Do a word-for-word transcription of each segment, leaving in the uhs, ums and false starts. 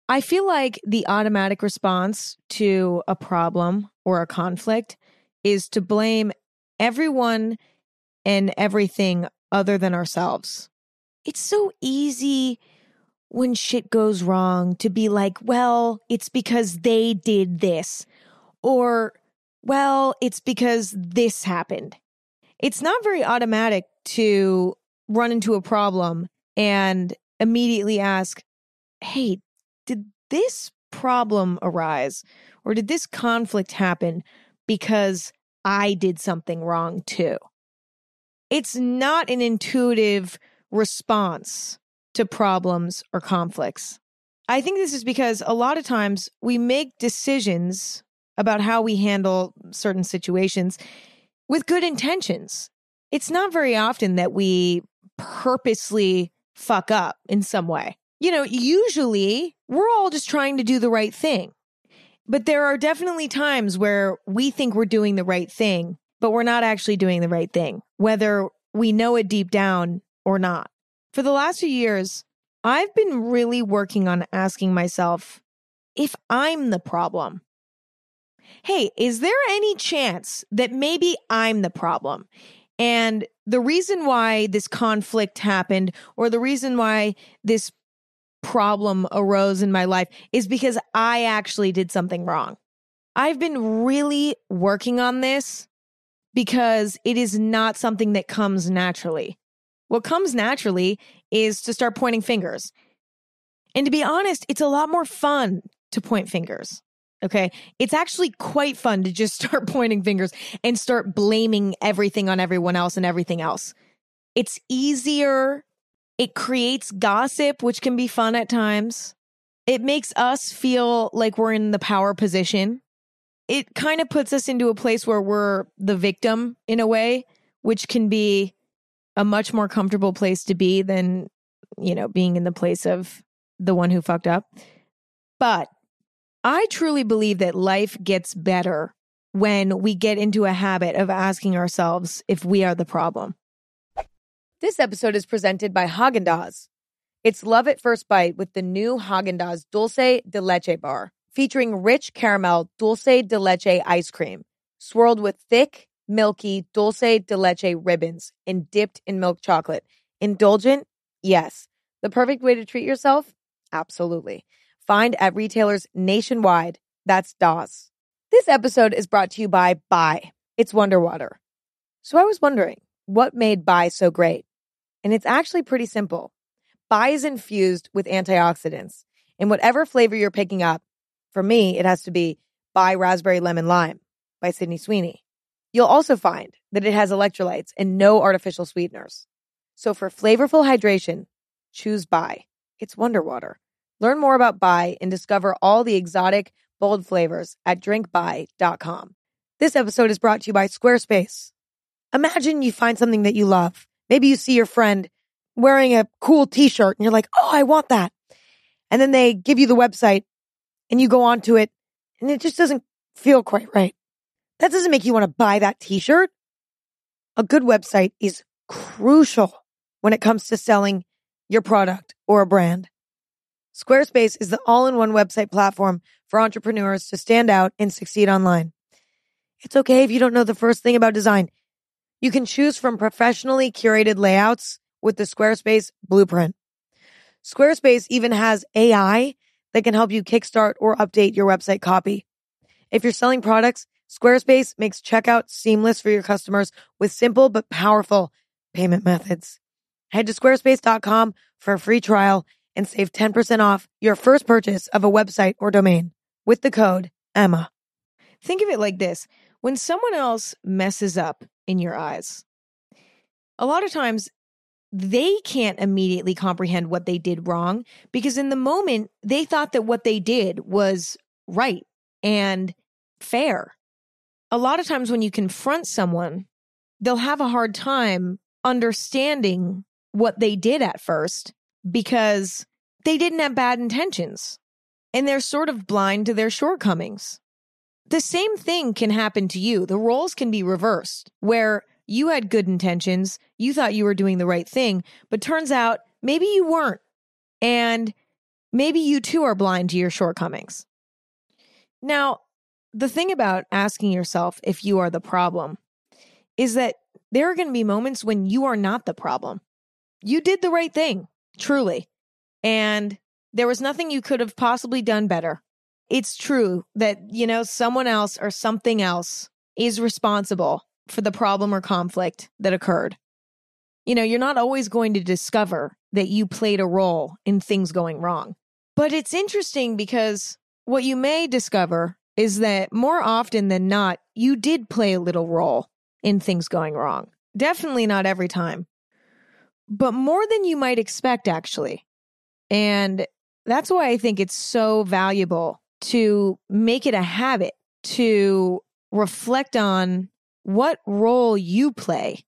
I feel like the automatic response to a problem or a conflict is to blame everyone and everything other than ourselves. It's so easy when shit goes wrong to be like, well, it's because they did this, or, well, it's because this happened. It's not very automatic to run into a problem and immediately ask, hey, did this problem arise or did this conflict happen because I did something wrong too? It's not an intuitive response to problems or conflicts. I think this is because a lot of times we make decisions about how we handle certain situations with good intentions. It's not very often that we purposely fuck up in some way. You know, usually we're all just trying to do the right thing. But there are definitely times where we think we're doing the right thing, but we're not actually doing the right thing, whether we know it deep down or not. For the last few years, I've been really working on asking myself if I'm the problem. Hey, is there any chance that maybe I'm the problem? And the reason why this conflict happened, or the reason why this problem arose in my life, is because I actually did something wrong. I've been really working on this because it is not something that comes naturally. What comes naturally is to start pointing fingers. And to be honest, it's a lot more fun to point fingers. Okay. It's actually quite fun to just start pointing fingers and start blaming everything on everyone else and everything else. It's easier. It creates gossip, which can be fun at times. It makes us feel like we're in the power position. It kind of puts us into a place where we're the victim in a way, which can be a much more comfortable place to be than, you know, being in the place of the one who fucked up. But I truly believe that life gets better when we get into a habit of asking ourselves if we are the problem. This episode is presented by Häagen-Dazs. It's love at first bite with the new Häagen-Dazs Dulce de Leche bar, featuring rich caramel dulce de leche ice cream, swirled with thick, milky dulce de leche ribbons and dipped in milk chocolate. Indulgent? Yes. The perfect way to treat yourself? Absolutely. Find at retailers nationwide. That's D A S. This episode is brought to you by Bai. It's Wonder Water. So I was wondering, what made Bai so great? And it's actually pretty simple. Bai is infused with antioxidants. And whatever flavor you're picking up, for me, it has to be Bai Raspberry Lemon Lime by Sydney Sweeney. You'll also find that it has electrolytes and no artificial sweeteners. So for flavorful hydration, choose Bai. It's Wonder Water. Learn more about Bai and discover all the exotic, bold flavors at drink bai dot com. This episode is brought to you by Squarespace. Imagine you find something that you love. Maybe you see your friend wearing a cool t-shirt and you're like, oh, I want that. And then they give you the website and you go onto it and it just doesn't feel quite right. That doesn't make you want to buy that t-shirt. A good website is crucial when it comes to selling your product or a brand. Squarespace is the all-in-one website platform for entrepreneurs to stand out and succeed online. It's okay if you don't know the first thing about design. You can choose from professionally curated layouts with the Squarespace Blueprint. Squarespace even has A I that can help you kickstart or update your website copy. If you're selling products, Squarespace makes checkout seamless for your customers with simple but powerful payment methods. Head to squarespace dot com for a free trial and save ten percent off your first purchase of a website or domain with the code Emma. Think of it like this. When someone else messes up in your eyes, a lot of times they can't immediately comprehend what they did wrong because in the moment they thought that what they did was right and fair. A lot of times when you confront someone, they'll have a hard time understanding what they did at first because they didn't have bad intentions and they're sort of blind to their shortcomings. The same thing can happen to you. The roles can be reversed where you had good intentions, you thought you were doing the right thing, but turns out maybe you weren't. And maybe you too are blind to your shortcomings. Now, the thing about asking yourself if you are the problem is that there are going to be moments when you are not the problem. You did the right thing, truly. And there was nothing you could have possibly done better. It's true that, you know, someone else or something else is responsible for the problem or conflict that occurred. You know, you're not always going to discover that you played a role in things going wrong. But it's interesting because what you may discover is that more often than not, you did play a little role in things going wrong. Definitely not every time, but more than you might expect, actually. And that's why I think it's so valuable to make it a habit to reflect on what role you play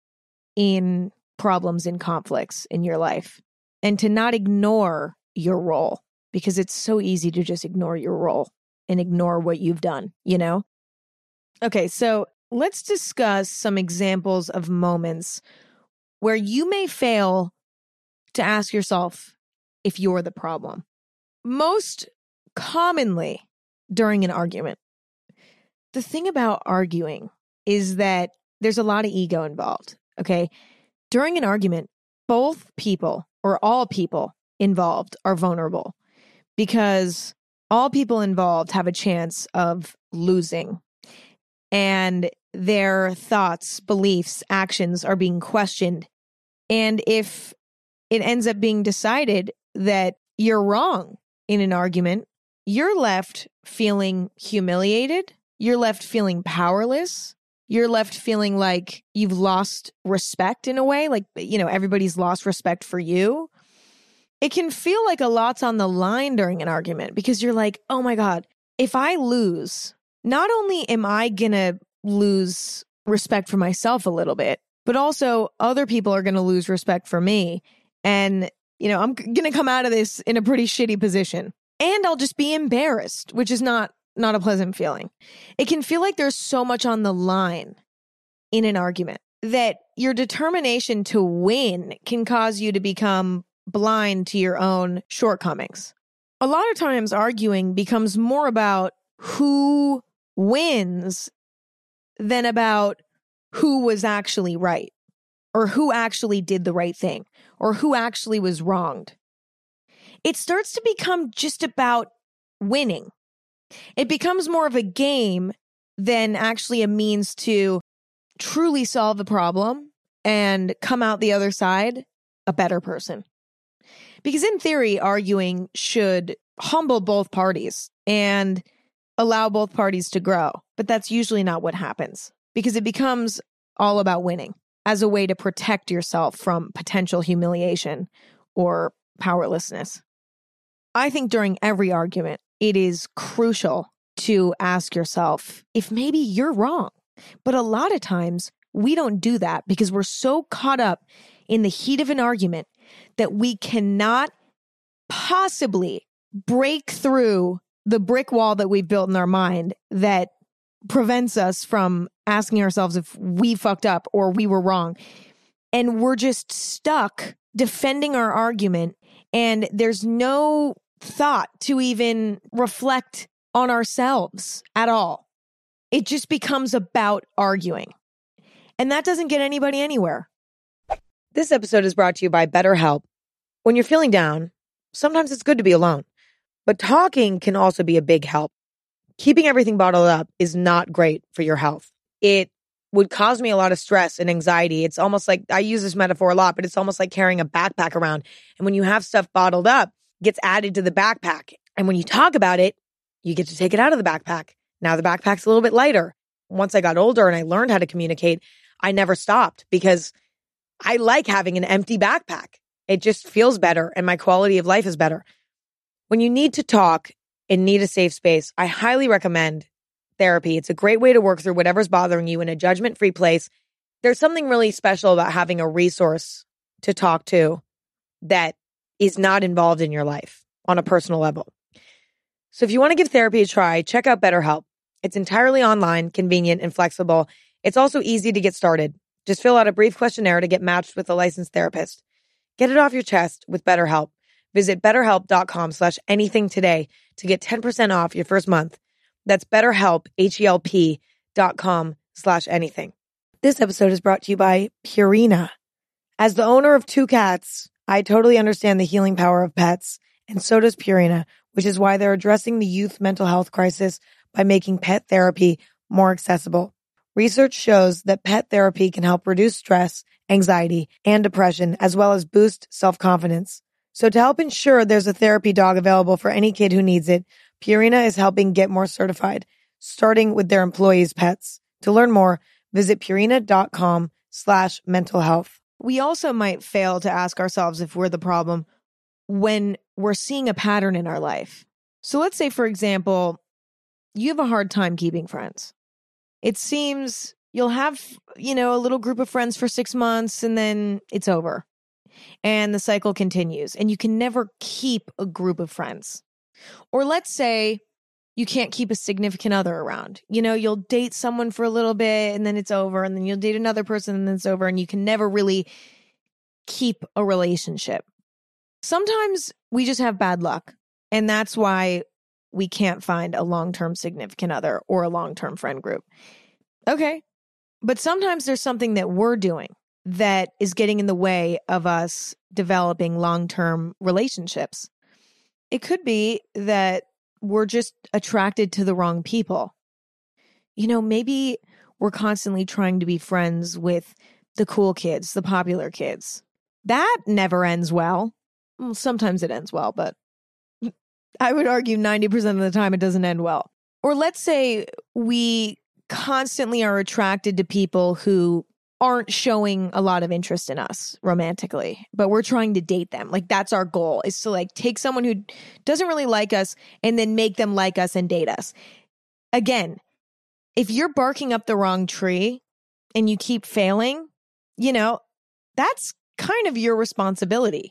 in problems and conflicts in your life, and to not ignore your role, because it's so easy to just ignore your role and ignore what you've done, you know? Okay, so let's discuss some examples of moments where you may fail to ask yourself if you're the problem. Most commonly during an argument. The thing about arguing is that there's a lot of ego involved, okay? During an argument, both people or all people involved are vulnerable because all people involved have a chance of losing, and their thoughts, beliefs, actions are being questioned. And if it ends up being decided that you're wrong in an argument, you're left feeling humiliated. You're left feeling powerless. You're left feeling like you've lost respect in a way, like, you know, everybody's lost respect for you. It can feel like a lot's on the line during an argument because you're like, oh my God, if I lose, not only am I going to lose respect for myself a little bit, but also other people are going to lose respect for me. And, you know, I'm going to come out of this in a pretty shitty position. And I'll just be embarrassed, which is not not a pleasant feeling. It can feel like there's so much on the line in an argument that your determination to win can cause you to become blind to your own shortcomings. A lot of times arguing becomes more about who wins than about who was actually right, or who actually did the right thing, or who actually was wronged. It starts to become just about winning. It becomes more of a game than actually a means to truly solve a problem and come out the other side a better person. Because in theory, arguing should humble both parties and allow both parties to grow. But that's usually not what happens, because it becomes all about winning as a way to protect yourself from potential humiliation or powerlessness. I think during every argument, it is crucial to ask yourself if maybe you're wrong. But a lot of times we don't do that because we're so caught up in the heat of an argument that we cannot possibly break through the brick wall that we've built in our mind that prevents us from asking ourselves if we fucked up or we were wrong. And we're just stuck defending our argument, and there's no thought to even reflect on ourselves at all. It just becomes about arguing. And that doesn't get anybody anywhere. This episode is brought to you by BetterHelp. When you're feeling down, sometimes it's good to be alone, but talking can also be a big help. Keeping everything bottled up is not great for your health. It would cause me a lot of stress and anxiety. It's almost like, I use this metaphor a lot, but it's almost like carrying a backpack around. And when you have stuff bottled up, it gets added to the backpack. And when you talk about it, you get to take it out of the backpack. Now the backpack's a little bit lighter. Once I got older and I learned how to communicate, I never stopped because I like having an empty backpack. It just feels better and my quality of life is better. When you need to talk and need a safe space, I highly recommend therapy. It's a great way to work through whatever's bothering you in a judgment-free place. There's something really special about having a resource to talk to that is not involved in your life on a personal level. So if you want to give therapy a try, check out BetterHelp. It's entirely online, convenient, and flexible. It's also easy to get started. Just fill out a brief questionnaire to get matched with a licensed therapist. Get it off your chest with BetterHelp. Visit betterhelp.com slash anything today to get ten percent off your first month. That's betterhelp, H-E-L-P dot com slash anything. This episode is brought to you by Purina. As the owner of two cats, I totally understand the healing power of pets, and so does Purina, which is why they're addressing the youth mental health crisis by making pet therapy more accessible. Research shows that pet therapy can help reduce stress, anxiety, and depression, as well as boost self-confidence. So to help ensure there's a therapy dog available for any kid who needs it, Purina is helping get more certified, starting with their employees' pets. To learn more, visit purina.com slash mental health. We also might fail to ask ourselves if we're the problem when we're seeing a pattern in our life. So let's say, for example, you have a hard time keeping friends. It seems you'll have, you know, a little group of friends for six months and then it's over. And the cycle continues, and you can never keep a group of friends. Or let's say you can't keep a significant other around. You know, you'll date someone for a little bit and then it's over, and then you'll date another person and then it's over, and you can never really keep a relationship. Sometimes we just have bad luck, and that's why we can't find a long-term significant other or a long-term friend group. Okay, but sometimes there's something that we're doing that is getting in the way of us developing long-term relationships. It could be that we're just attracted to the wrong people. You know, maybe we're constantly trying to be friends with the cool kids, the popular kids. That never ends well. Well, sometimes it ends well, but I would argue ninety percent of the time it doesn't end well. Or let's say we constantly are attracted to people who aren't showing a lot of interest in us romantically, but we're trying to date them. Like, that's our goal, is to like take someone who doesn't really like us and then make them like us and date us. Again, if you're barking up the wrong tree and you keep failing, you know, that's kind of your responsibility.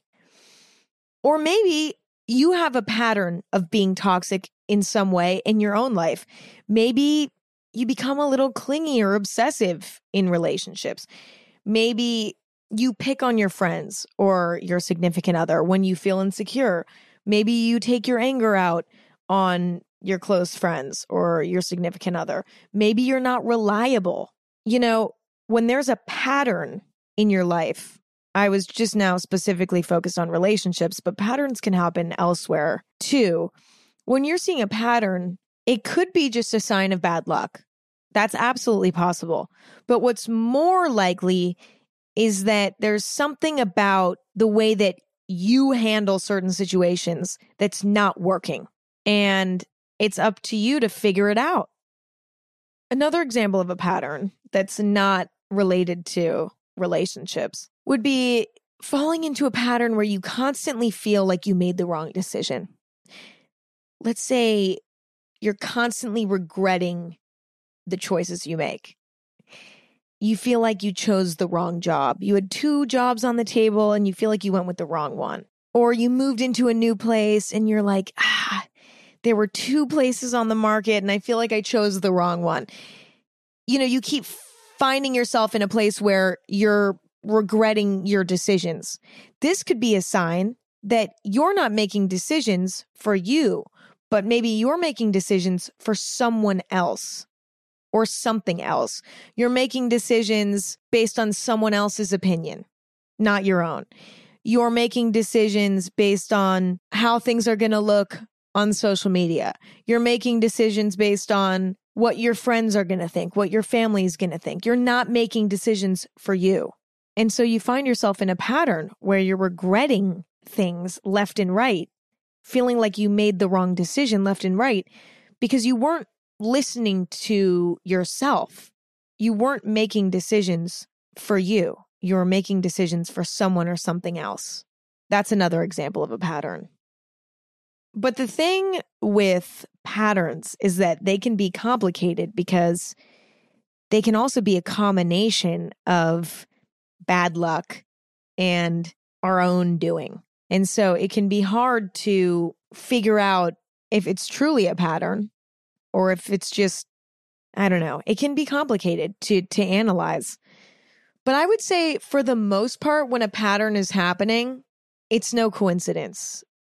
Or maybe you have a pattern of being toxic in some way in your own life. Maybe you become a little clingy or obsessive in relationships. Maybe you pick on your friends or your significant other when you feel insecure. Maybe you take your anger out on your close friends or your significant other. Maybe you're not reliable. You know, when there's a pattern in your life, I was just now specifically focused on relationships, but patterns can happen elsewhere too. When you're seeing a pattern, it could be just a sign of bad luck. That's absolutely possible. But what's more likely is that there's something about the way that you handle certain situations that's not working. And it's up to you to figure it out. Another example of a pattern that's not related to relationships would be falling into a pattern where you constantly feel like you made the wrong decision. Let's say you're constantly regretting the choices you make. You feel like you chose the wrong job. You had two jobs on the table and you feel like you went with the wrong one. Or you moved into a new place and you're like, ah, there were two places on the market and I feel like I chose the wrong one. You know, you keep finding yourself in a place where you're regretting your decisions. This could be a sign that you're not making decisions for you, but maybe you're making decisions for someone else. Or something else. You're making decisions based on someone else's opinion, not your own. You're making decisions based on how things are going to look on social media. You're making decisions based on what your friends are going to think, what your family is going to think. You're not making decisions for you. And so you find yourself in a pattern where you're regretting things left and right, feeling like you made the wrong decision left and right because you weren't listening to yourself. You weren't making decisions for you. You were making decisions for someone or something else. That's another example of a pattern. But the thing with patterns is that they can be complicated because they can also be a combination of bad luck and our own doing. And so it can be hard to figure out if it's truly a pattern or if it's just, I don't know, it can be complicated to to analyze. But I would say for the most part, when a pattern is happening, it's no coincidence.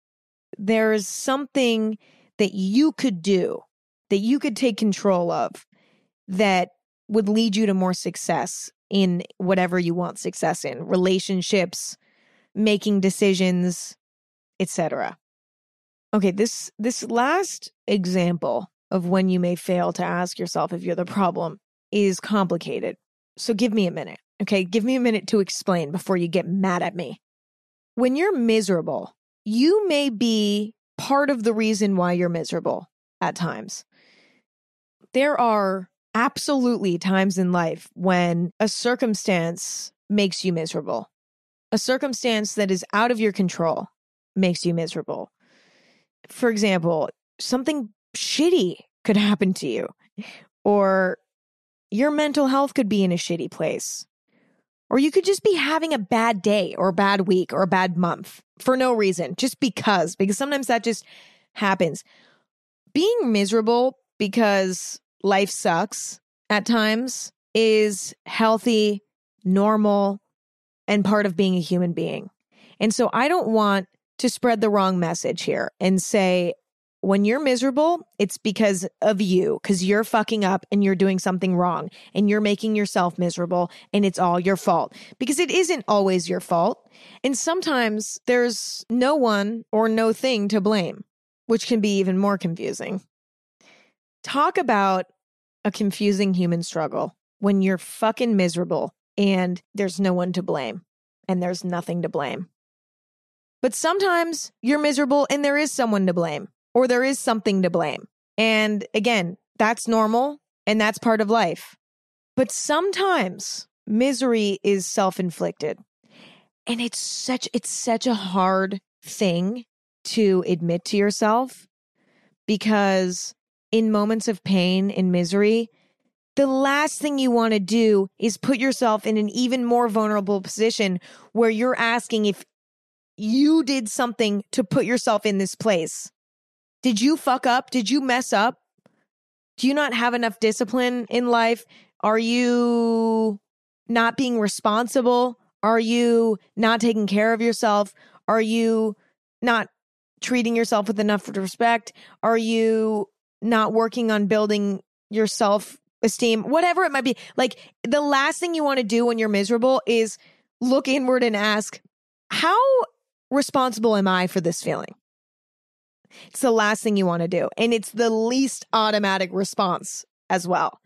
there's something that you could do, that you could take control of, that would lead you to more success in whatever you want success in, relationships, making decisions, et cetera. Okay, this this last example of when you may fail to ask yourself if you're the problem is complicated. So give me a minute, okay? Give me a minute to explain before you get mad at me. When you're miserable, you may be part of the reason why you're miserable at times. There are absolutely times in life when a circumstance makes you miserable. A circumstance that is out of your control makes you miserable. For example, something shitty could happen to you, or your mental health could be in a shitty place, or you could just be having a bad day or a bad week or a bad month for no reason, just because, because sometimes that just happens. Being miserable because life sucks at times is healthy, normal, and part of being a human being. And so I don't want to spread the wrong message here and say, when you're miserable, it's because of you, because you're fucking up and you're doing something wrong and you're making yourself miserable and it's all your fault, because it isn't always your fault. And sometimes there's no one or no thing to blame, which can be even more confusing. Talk about a confusing human struggle when you're fucking miserable and there's no one to blame and there's nothing to blame. But sometimes you're miserable and there is someone to blame, or there is something to blame. And again, that's normal and that's part of life. But sometimes misery is self-inflicted. And it's such it's such a hard thing to admit to yourself, because in moments of pain and misery, the last thing you want to do is put yourself in an even more vulnerable position where you're asking if you did something to put yourself in this place. Did you fuck up? Did you mess up? Do you not have enough discipline in life? Are you not being responsible? Are you not taking care of yourself? Are you not treating yourself with enough respect? Are you not working on building your self-esteem? Whatever it might be. Like, the last thing you want to do when you're miserable is look inward and ask, how responsible am I for this feeling? It's the last thing you want to do. And it's the least automatic response as well.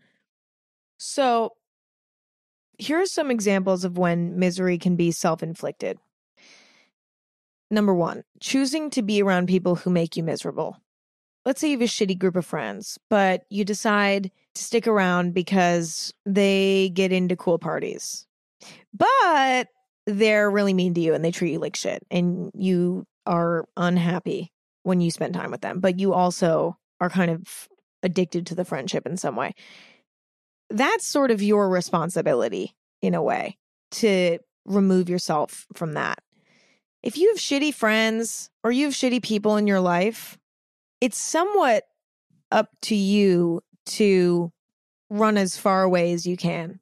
So here are some examples of when misery can be self-inflicted. Number one, choosing to be around people who make you miserable. Let's say you have a shitty group of friends, but you decide to stick around because they get into cool parties. But they're really mean to you and they treat you like shit, and you are unhappy when you spend time with them, but you also are kind of addicted to the friendship in some way. That's sort of your responsibility in a way to remove yourself from that. If you have shitty friends or you have shitty people in your life, it's somewhat up to you to run as far away as you can.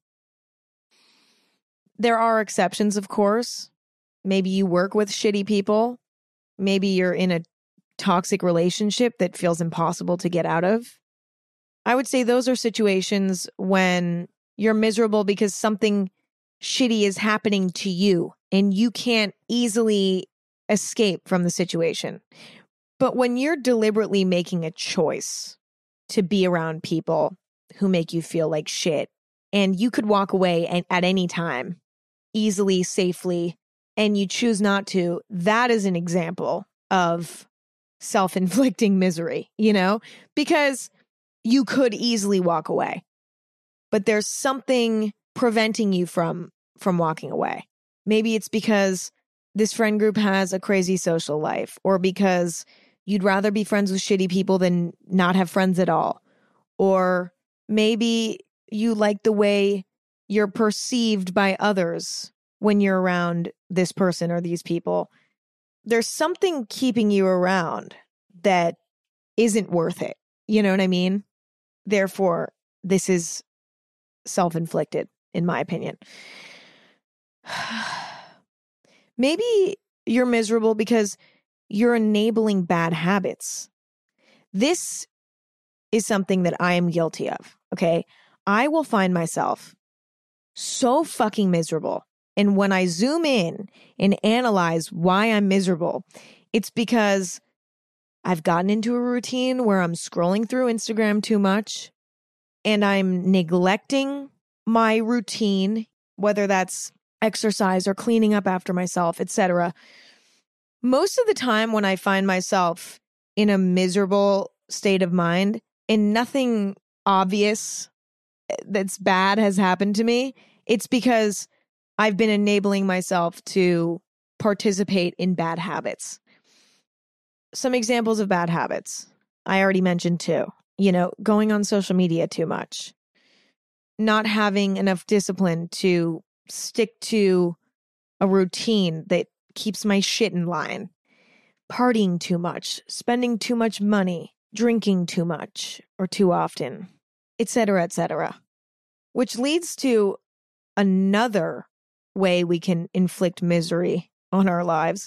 There are exceptions, of course. Maybe you work with shitty people. Maybe you're in a toxic relationship that feels impossible to get out of. I would say those are situations when you're miserable because something shitty is happening to you and you can't easily escape from the situation. But when you're deliberately making a choice to be around people who make you feel like shit, and you could walk away and, at any time, easily, safely, and you choose not to, that is an example of self-inflicting misery, you know, because you could easily walk away, but there's something preventing you from, from walking away. Maybe it's because this friend group has a crazy social life, or because you'd rather be friends with shitty people than not have friends at all. Or maybe you like the way you're perceived by others when you're around this person or these people. There's something keeping you around that isn't worth it. You know what I mean? Therefore, this is self-inflicted, in my opinion. Maybe you're miserable because you're enabling bad habits. This is something that I am guilty of, okay? I will find myself so fucking miserable. And when I zoom in and analyze why I'm miserable, it's because I've gotten into a routine where I'm scrolling through Instagram too much and I'm neglecting my routine, whether that's exercise or cleaning up after myself, et cetera. Most of the time when I find myself in a miserable state of mind and nothing obvious that's bad has happened to me, it's because I've been enabling myself to participate in bad habits. Some examples of bad habits. I already mentioned two. You know, going on social media too much. Not having enough discipline to stick to a routine that keeps my shit in line. Partying too much. Spending too much money. Drinking too much or too often. Et cetera, et cetera. Which leads to another way we can inflict misery on our lives.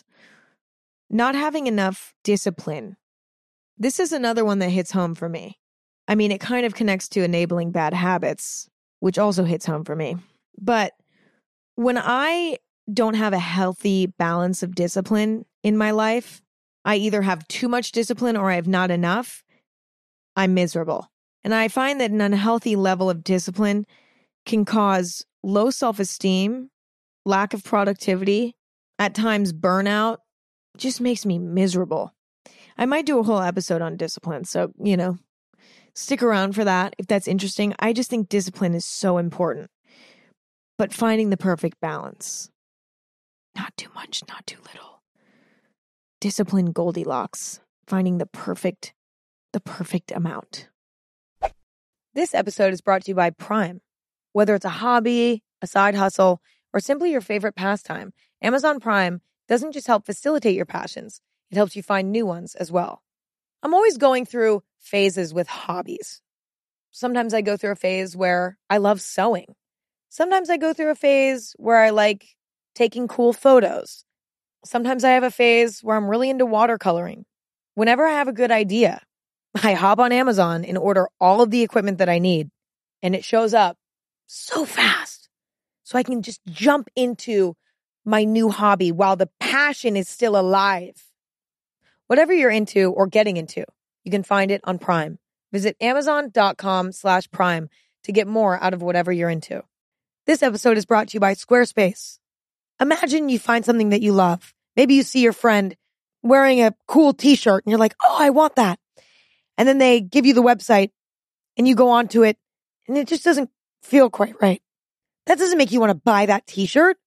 Not having enough discipline. This is another one that hits home for me. I mean, it kind of connects to enabling bad habits, which also hits home for me. But when I don't have a healthy balance of discipline in my life, I either have too much discipline or I have not enough, I'm miserable. And I find that an unhealthy level of discipline can cause low self-esteem, lack of productivity, at times burnout. Just makes me miserable. I might do a whole episode on discipline, so, you know, stick around for that if that's interesting. I just think discipline is so important. But finding the perfect balance. Not too much, not too little. Discipline Goldilocks. Finding the perfect, the perfect amount. This episode is brought to you by Prime. Whether it's a hobby, a side hustle, or simply your favorite pastime, Amazon Prime doesn't just help facilitate your passions, it helps you find new ones as well. I'm always going through phases with hobbies. Sometimes I go through a phase where I love sewing. Sometimes I go through a phase where I like taking cool photos. Sometimes I have a phase where I'm really into watercoloring. Whenever I have a good idea, I hop on Amazon and order all of the equipment that I need, and it shows up so fast. So I can just jump into my new hobby while the passion is still alive. Whatever you're into or getting into, you can find it on Prime. Visit amazon.com slash prime to get more out of whatever you're into. This episode is brought to you by Squarespace. Imagine you find something that you love. Maybe you see your friend wearing a cool t-shirt and you're like, oh, I want that. And then they give you the website and you go onto it and it just doesn't feel quite right. That doesn't make you want to buy that t-shirt.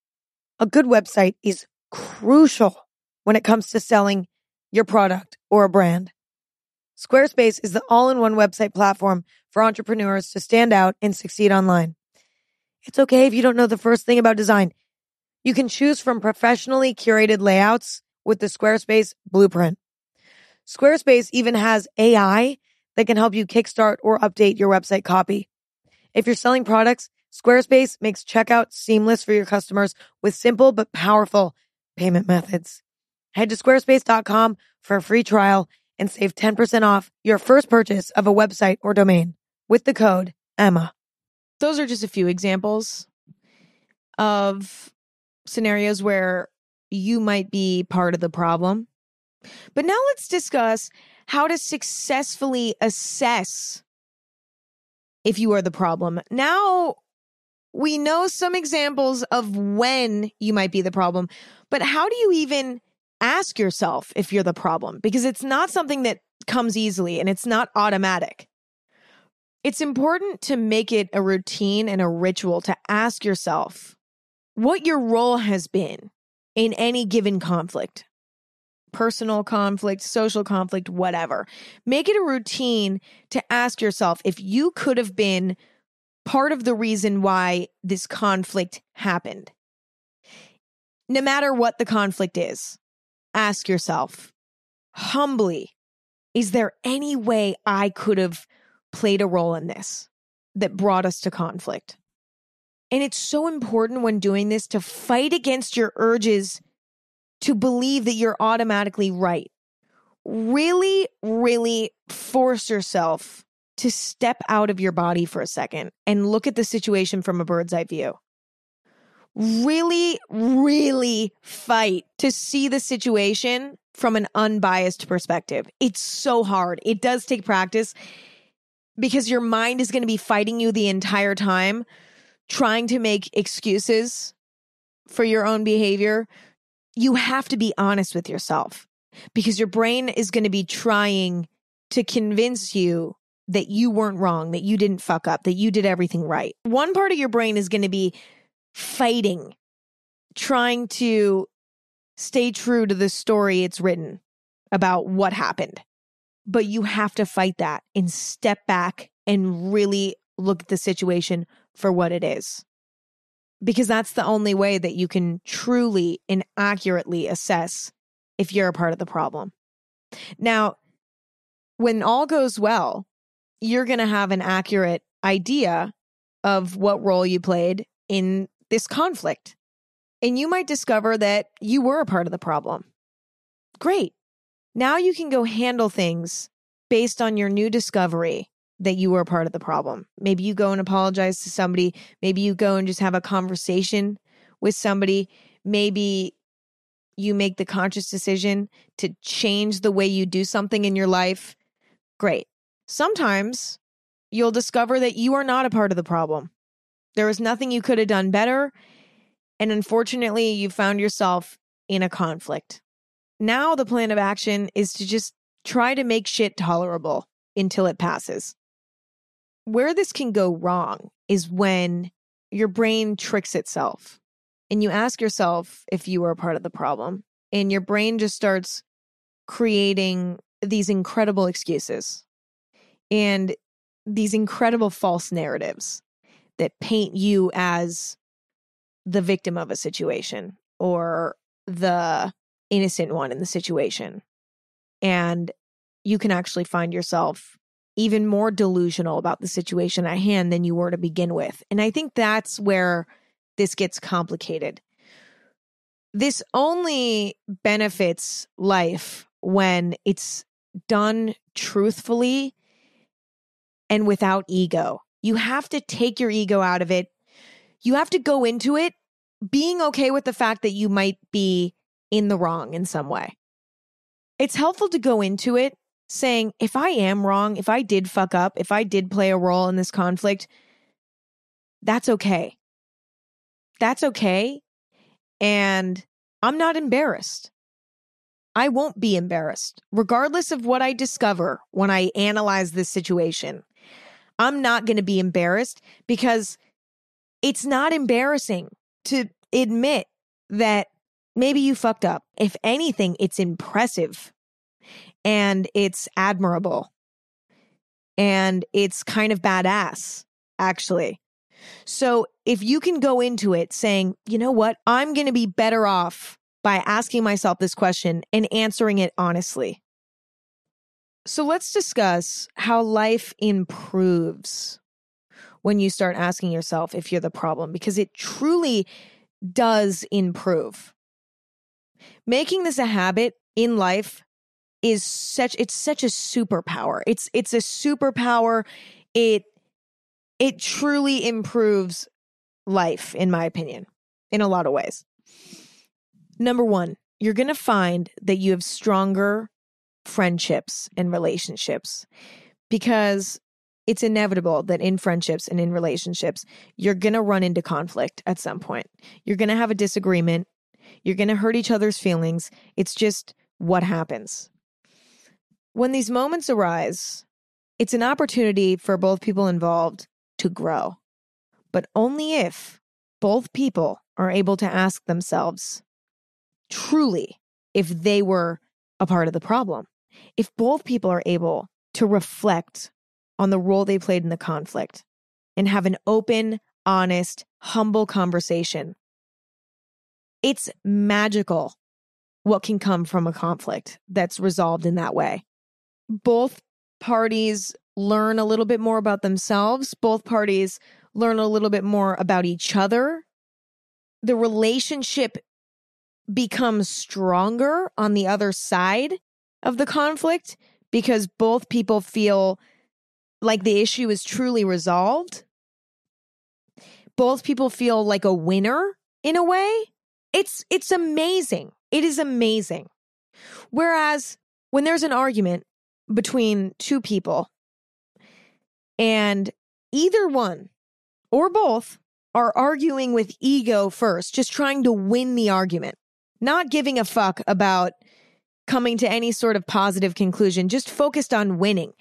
A good website is crucial when it comes to selling your product or a brand. Squarespace is the all-in-one website platform for entrepreneurs to stand out and succeed online. It's okay if you don't know the first thing about design. You can choose from professionally curated layouts with the Squarespace Blueprint. Squarespace even has A I that can help you kickstart or update your website copy. If you're selling products, Squarespace makes checkout seamless for your customers with simple but powerful payment methods. Head to squarespace dot com for a free trial and save ten percent off your first purchase of a website or domain with the code Emma. Those are just a few examples of scenarios where you might be part of the problem. But now let's discuss how to successfully assess if you are the problem. Now we know some examples of when you might be the problem, but how do you even ask yourself if you're the problem? Because it's not something that comes easily and it's not automatic. It's important to make it a routine and a ritual to ask yourself what your role has been in any given conflict. Personal conflict, social conflict, whatever. Make it a routine to ask yourself if you could have been part of the reason why this conflict happened. No matter what the conflict is, ask yourself humbly, is there any way I could have played a role in this that brought us to conflict? And it's so important when doing this to fight against your urges to believe that you're automatically right. Really, really force yourself to step out of your body for a second and look at the situation from a bird's eye view. Really, really fight to see the situation from an unbiased perspective. It's so hard. It does take practice because your mind is going to be fighting you the entire time, trying to make excuses for your own behavior. You have to be honest with yourself because your brain is going to be trying to convince you that you weren't wrong, that you didn't fuck up, that you did everything right. One part of your brain is going to be fighting, trying to stay true to the story it's written about what happened. But you have to fight that and step back and really look at the situation for what it is. Because that's the only way that you can truly and accurately assess if you're a part of the problem. Now, when all goes well, you're going to have an accurate idea of what role you played in this conflict. And you might discover that you were a part of the problem. Great. Now you can go handle things based on your new discovery that you were a part of the problem. Maybe you go and apologize to somebody. Maybe you go and just have a conversation with somebody. Maybe you make the conscious decision to change the way you do something in your life. Great. Sometimes you'll discover that you are not a part of the problem. There was nothing you could have done better. And unfortunately, you found yourself in a conflict. Now the plan of action is to just try to make shit tolerable until it passes. Where this can go wrong is when your brain tricks itself and you ask yourself if you were a part of the problem, and your brain just starts creating these incredible excuses and these incredible false narratives that paint you as the victim of a situation or the innocent one in the situation. And you can actually find yourself even more delusional about the situation at hand than you were to begin with. And I think that's where this gets complicated. This only benefits life when it's done truthfully and without ego. You have to take your ego out of it. You have to go into it being okay with the fact that you might be in the wrong in some way. It's helpful to go into it saying, if I am wrong, if I did fuck up, if I did play a role in this conflict, that's okay. That's okay. And I'm not embarrassed. I won't be embarrassed, regardless of what I discover when I analyze this situation. I'm not going to be embarrassed because it's not embarrassing to admit that maybe you fucked up. If anything, it's impressive and it's admirable and it's kind of badass, actually. So if you can go into it saying, you know what, I'm going to be better off by asking myself this question and answering it honestly. So let's discuss how life improves when you start asking yourself if you're the problem, because it truly does improve. Making this a habit in life is such, it's such a superpower. It's, it's a superpower. It, it truly improves life, in my opinion, in a lot of ways. Number one, you're going to find that you have stronger friendships and relationships because it's inevitable that in friendships and in relationships, you're going to run into conflict at some point. You're going to have a disagreement. You're going to hurt each other's feelings. It's just what happens. When these moments arise, it's an opportunity for both people involved to grow, but only if both people are able to ask themselves truly if they were a part of the problem. If both people are able to reflect on the role they played in the conflict and have an open, honest, humble conversation, it's magical what can come from a conflict that's resolved in that way. Both parties learn a little bit more about themselves. Both parties learn a little bit more about each other. The relationship become stronger on the other side of the conflict because both people feel like the issue is truly resolved. Both people feel like a winner in a way. It's it's amazing. It is amazing. Whereas when there's an argument between two people and either one or both are arguing with ego first, just trying to win the argument, not giving a fuck about coming to any sort of positive conclusion, just focused on winning.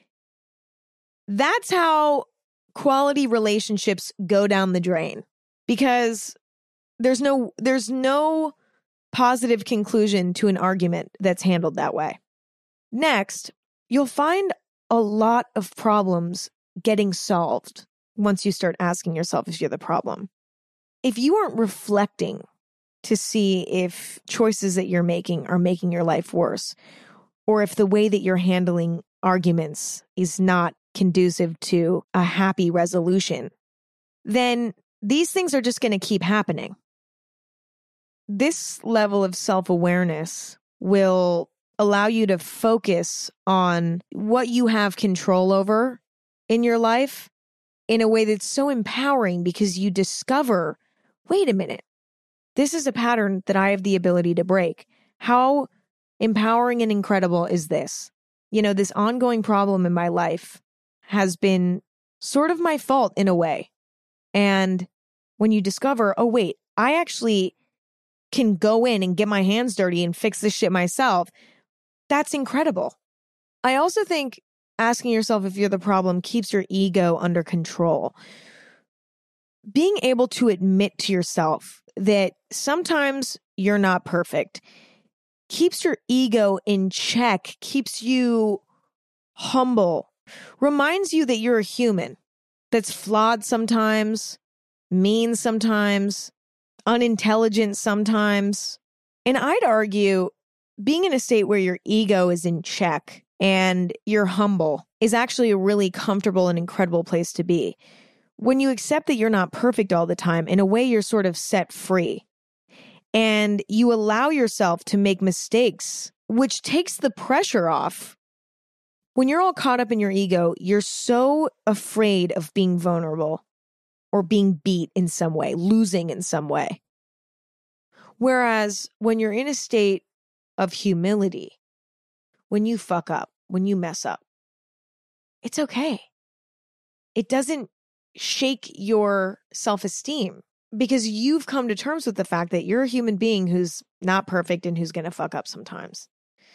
That's how quality relationships go down the drain, because there's no there's no positive conclusion to an argument that's handled that way. Next, you'll find a lot of problems getting solved once you start asking yourself if you're the problem. If you aren't reflecting to see if choices that you're making are making your life worse, or if the way that you're handling arguments is not conducive to a happy resolution, then these things are just going to keep happening. This level of self-awareness will allow you to focus on what you have control over in your life in a way that's so empowering, because you discover, wait a minute, this is a pattern that I have the ability to break. How empowering and incredible is this? You know, this ongoing problem in my life has been sort of my fault in a way. And when you discover, oh, wait, I actually can go in and get my hands dirty and fix this shit myself, that's incredible. I also think asking yourself if you're the problem keeps your ego under control. Being able to admit to yourself that sometimes you're not perfect keeps your ego in check, keeps you humble, reminds you that you're a human that's flawed sometimes, mean sometimes, unintelligent sometimes. And I'd argue being in a state where your ego is in check and you're humble is actually a really comfortable and incredible place to be. When you accept that you're not perfect all the time, in a way you're sort of set free. And you allow yourself to make mistakes, which takes the pressure off. When you're all caught up in your ego, you're so afraid of being vulnerable or being beat in some way, losing in some way. Whereas when you're in a state of humility, when you fuck up, when you mess up, it's okay. It doesn't shake your self-esteem, because you've come to terms with the fact that you're a human being who's not perfect and who's going to fuck up sometimes.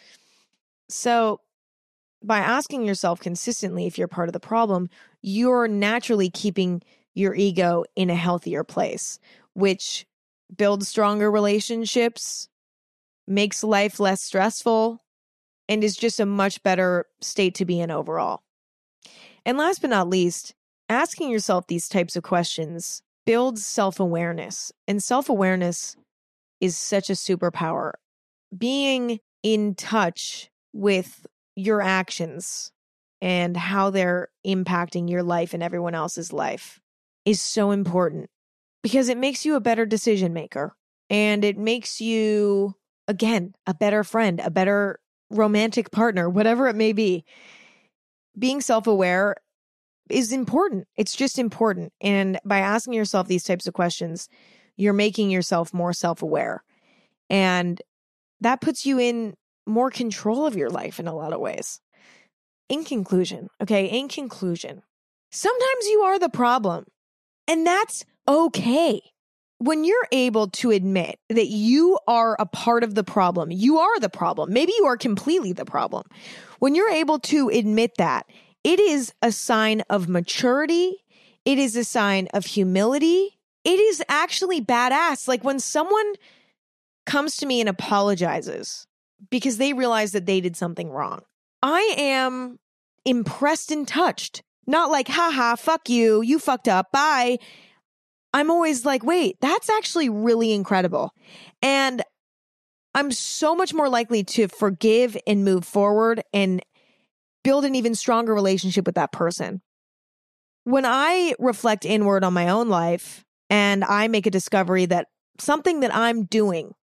So by asking yourself consistently if you're part of the problem, you're naturally keeping your ego in a healthier place, which builds stronger relationships, makes life less stressful, and is just a much better state to be in overall. And last but not least, asking yourself these types of questions builds self-awareness. And self-awareness is such a superpower. Being in touch with your actions and how they're impacting your life and everyone else's life is so important, because it makes you a better decision maker. And it makes you, again, a better friend, a better romantic partner, whatever it may be. Being self-aware is important. It's just important. And by asking yourself these types of questions, you're making yourself more self-aware. And that puts you in more control of your life in a lot of ways. In conclusion, okay, in conclusion, sometimes you are the problem, and that's okay. When you're able to admit that you are a part of the problem, you are the problem. Maybe you are completely the problem. When you're able to admit that, it is a sign of maturity. It is a sign of humility. It is actually badass. Like when someone comes to me and apologizes because they realize that they did something wrong, I am impressed and touched. Not like, haha, fuck you, you fucked up, bye. I'm always like, wait, that's actually really incredible. And I'm so much more likely to forgive and move forward and build an even stronger relationship with that person. When I reflect inward on my own life and I make a discovery that something that I'm doing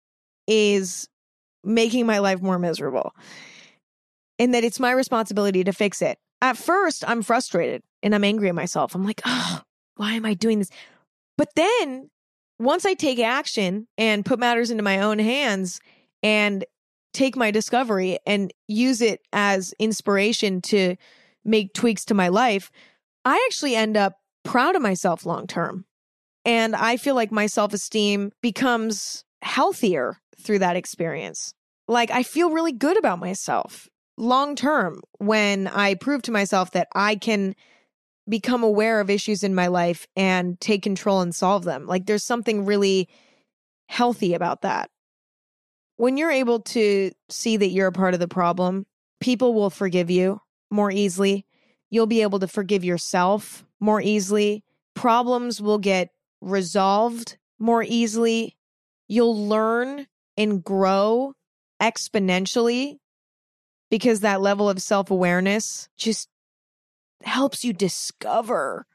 is making my life more miserable, and that it's my responsibility to fix it. At first, I'm frustrated and I'm angry at myself. I'm like, oh, why am I doing this? But then once I take action and put matters into my own hands and take my discovery and use it as inspiration to make tweaks to my life, I actually end up proud of myself long term. And I feel like my self-esteem becomes healthier through that experience. Like, I feel really good about myself long term when I prove to myself that I can become aware of issues in my life and take control and solve them. Like, there's something really healthy about that. When you're able to see that you're a part of the problem, people will forgive you more easily. You'll be able to forgive yourself more easily. Problems will get resolved more easily. You'll learn and grow exponentially because that level of self-awareness just helps you discover.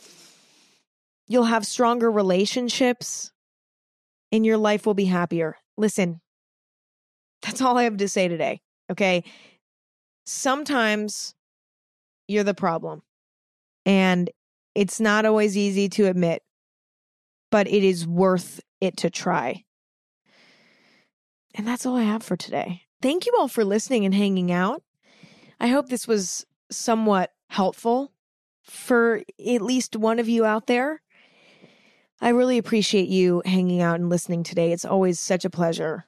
You'll have stronger relationships and your life will be happier. Listen, that's all I have to say today, okay? Sometimes you're the problem, and it's not always easy to admit, but it is worth it to try. And that's all I have for today. Thank you all for listening and hanging out. I hope this was somewhat helpful for at least one of you out there. I really appreciate you hanging out and listening today. It's always such a pleasure.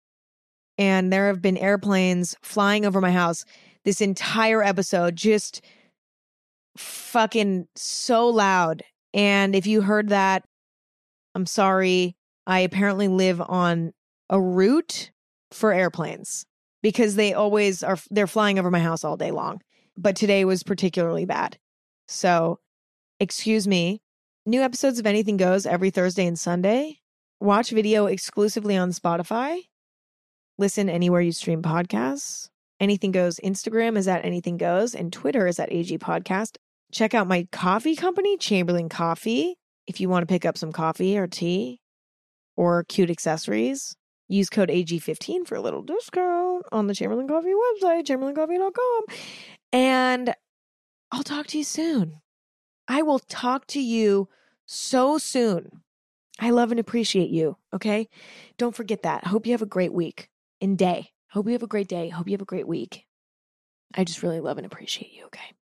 And there have been airplanes flying over my house this entire episode, just fucking so loud. And if you heard that, I'm sorry. I apparently live on a route for airplanes because they always are, they're flying over my house all day long. But today was particularly bad. So, excuse me. New episodes of Anything Goes every Thursday and Sunday. Watch video exclusively on Spotify. Listen anywhere you stream podcasts. Anything Goes Instagram is at Anything Goes and Twitter is at A G Podcast. Check out my coffee company, Chamberlain Coffee, if you want to pick up some coffee or tea or cute accessories. Use code A G fifteen for a little discount on the Chamberlain Coffee website, chamberlain coffee dot com. And I'll talk to you soon. I will talk to you so soon. I love and appreciate you, okay? Don't forget that. I hope you have a great week and day. Hope you have a great day. Hope you have a great week. I just really love and appreciate you, okay?